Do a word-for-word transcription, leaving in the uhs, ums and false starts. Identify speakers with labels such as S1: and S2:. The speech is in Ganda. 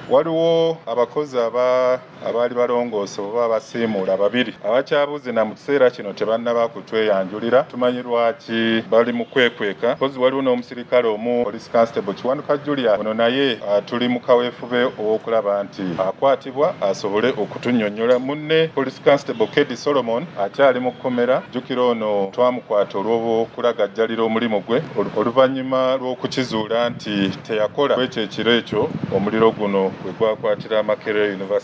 S1: waliwo abakozi aba abaali balongoose oba abasiimuula babiri abakyabuze na mu kiseera kino tebannaba kutweyanjulira. Tumanyi lwaki bali mu kwekweka. Kozi waliwo n'omusirikale omu Police Constable Kiwanuka Julia ono naye tuli mu kaweefube ow'okulaba nti akwatibwa asobole okutunnyonnyola. Munne Police Constable Kedi Solomon akyali mu kkomera. Jjukira ono twamukwata olw'okulagajjalira omulimu gwe oluvannyuma lw'okukizuula nti teyakola kwekyo ekiro ekyo omuliro guno we gwakwatira Makerere University.